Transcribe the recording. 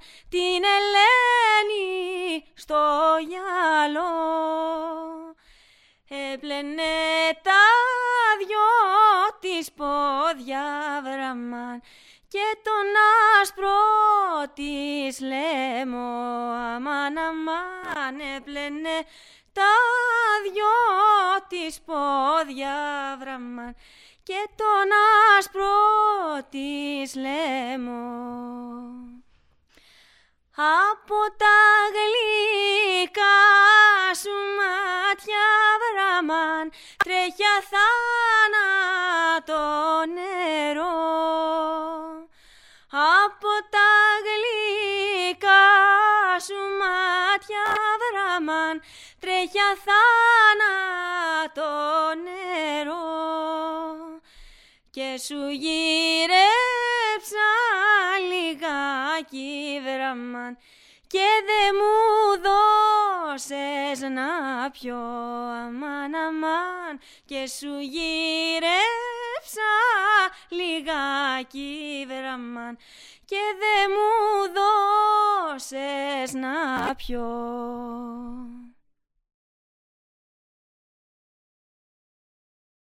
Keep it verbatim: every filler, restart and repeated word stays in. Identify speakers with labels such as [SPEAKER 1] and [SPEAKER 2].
[SPEAKER 1] την Ελένη στο γυαλό. Έπλαινε τα δυο της πόδια βραμάν και τον άσπρο της λαίμο. Αμάν, αμάν, έπλαινε τα δυο της πόδια βραμάν και τον άσπρο της λαίμο. Από τα γλυκά σου μάτια βραμάν τρέχει αθάνατο νερό. Από τα γλυκά σου μάτια βραμάν τρέχει αθάνατο νερό. Και σου γύρεψα λιγάκι βραμάν και δε μου δώσες να πιω. Αμάν, αμάν, και σου γύρεψα λιγάκι βραμάν και δε μου δώσες να πιω.